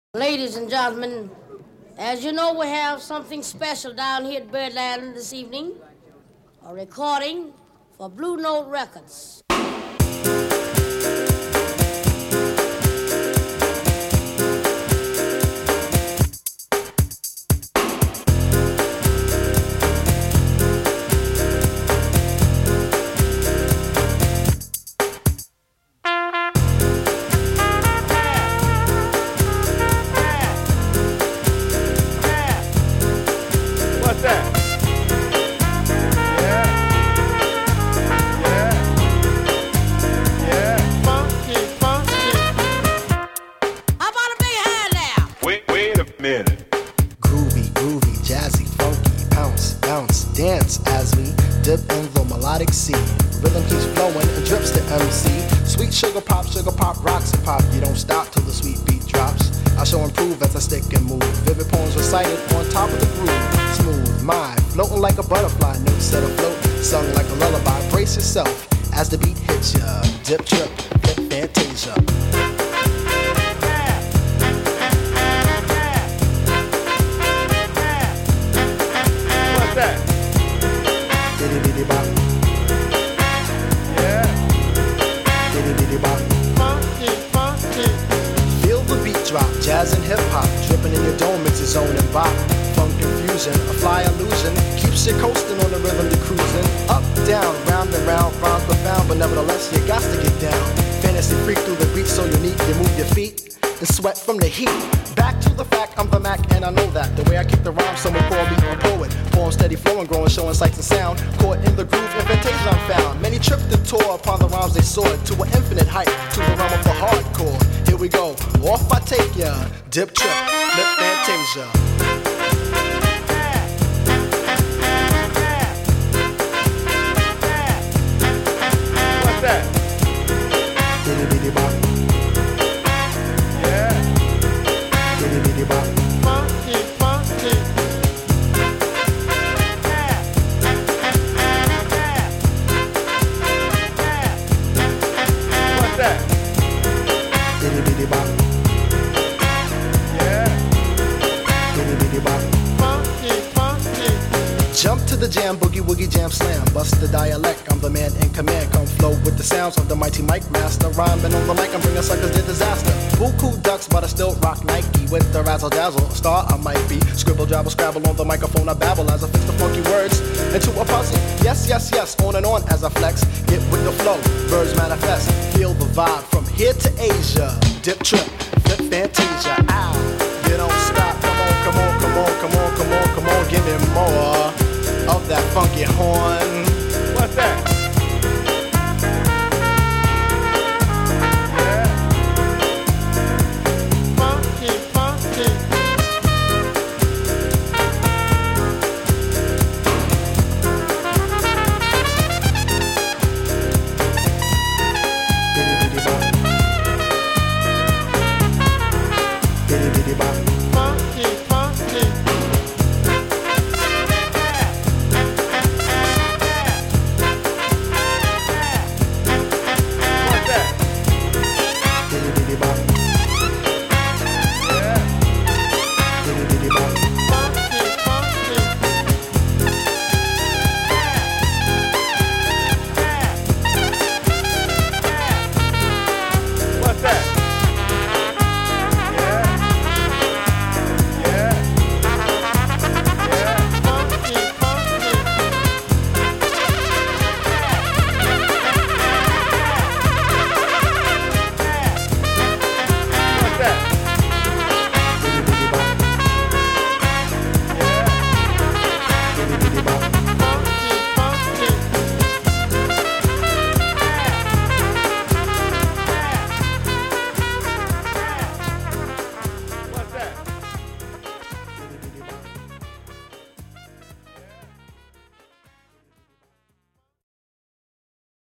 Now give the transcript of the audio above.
Ladies and gentlemen, as you know, we have something special down here at Birdland this evening. A recording for Blue Note Records. Sugar pop, rocks and pop. You don't stop till the sweet beat drops. I shall improve as I stick and move. Vivid poems recited on top of the groove. Smooth mind, floating like a butterfly. Notes set afloat, sung like a lullaby. Brace yourself as the beat hits ya. Dip, trip, flip, fantasia. What's that? Diddy diddy bop. Feel the beat drop, jazz and hip hop, dripping in your dome, it's your zone and bop. Funk confusion, a fly illusion, keeps you coasting on the rhythm you're cruising. Up, down, round and round, rhymes profound, but nevertheless you got to get down. Fantasy freak through the beat so unique, you move your feet and sweat from the heat. Back to the fact, I'm the Mac and I know that. The way I kick the rhyme, someone call me a poet. Poem steady flowing, growing, showing sights and sound. Caught in the groove, in fantasia I'm found. Many tripped and tore upon the rhymes they soared to an infinite height, to the realm of the hardcore. Here we go, off I take ya. Dip, trip, flip, fantasia. What's that? Diddy diddy bop. Diddy diddy bop. Funky, funky. What's that? Diddy diddy bop. Diddy diddy bop. Funky, funky. Jump to the jam, boogie woogie jam slam. Bust the dialect, I'm the man in command. Come flow with the sounds of the mighty mic master. Rhyming on the mic, I'm bringing suckers to disaster. Buku ducks, but I still rock Nike. With the razzle dazzle, a star I might be. Scribble, jabble, scrabble on the microphone, I babble as I fix the funky words into a puzzle. Yes, yes, yes, on and on as I flex. Get with the flow, birds manifest. Feel the vibe from here to Asia. Dip, trip, flip, fantasia. Ow, you don't stop. Come on, come on, come on, come on, come on, come on. Give me more of that funky horn. What's that?